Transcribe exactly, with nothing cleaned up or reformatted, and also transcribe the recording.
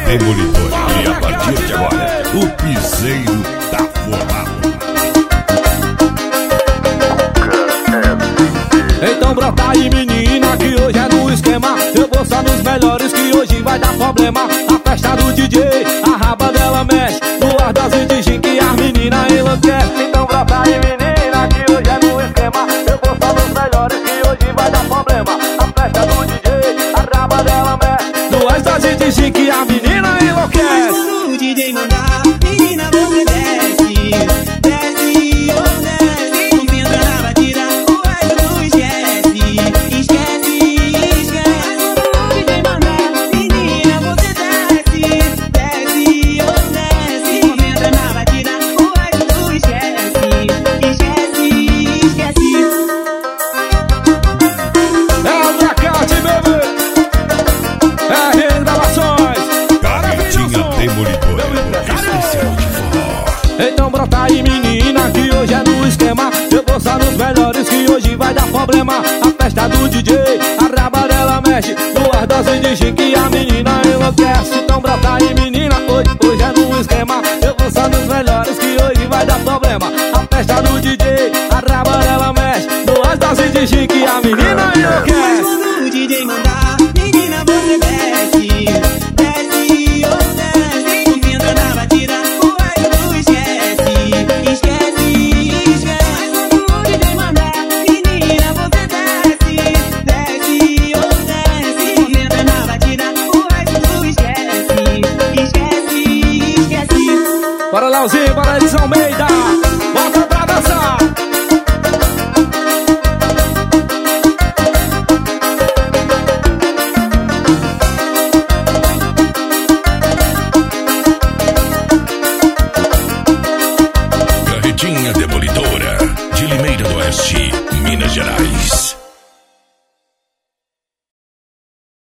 Demolidora. E a partir de agora, o piseiro tá formado. Então brota aí, menina, que hoje é no esquema. Eu vou só nos melhores, que hoje vai dar problema. A festa do D J, a raba dela mexe. Duas doses de gin que as meninas enlouquecem. Então brota aí, menina, que hoje é no esquema. Eu vou só nos melhores, que hoje vai dar problema. A festa do D J, a raba dela mexe. Duas doses de gin que as meninas enlouquecem. Mas quando o D J mandar, menina, você desce. Desce ou desce. Comenta na batida, o resto tu esquece. Esquece, esquece. Quando o D J mandar, menina, você desce. Desce ou desce. Comenta na batida, o resto tu esquece. Esquece, esquece. É o Dracate, bebê. É a Regravações. Carretinha Demolidora. Especial de forró. Então brota aí, menina, que hoje é no esquema. Eu vou só nos melhores, que hoje vai dar problema. A festa do D J, a raba dela mexe. Duas doses de gin que a menina enlouquece. Então brota aí, menina, hoje, hoje é no esquema. Eu vou só nos melhores, que hoje vai dar problema. A festa do D J, a raba dela mexe. Duas doses de gin que a menina Mas enlouquece. quando o D J mandar, menina, você desce. Desce ou desce. Comenta na batida, o resto tu esquece. Esquece, esquece. Mas quando o D J mandar, menina, você desce. Desce ou desce. Comenta na batida, o resto tu esquece. Esquece, esquece. Bora, Leozinho, bora, Edson Almeida. Bota pra dançar. Carretinha Demolidora. De Limeira do Oeste, Minas Gerais.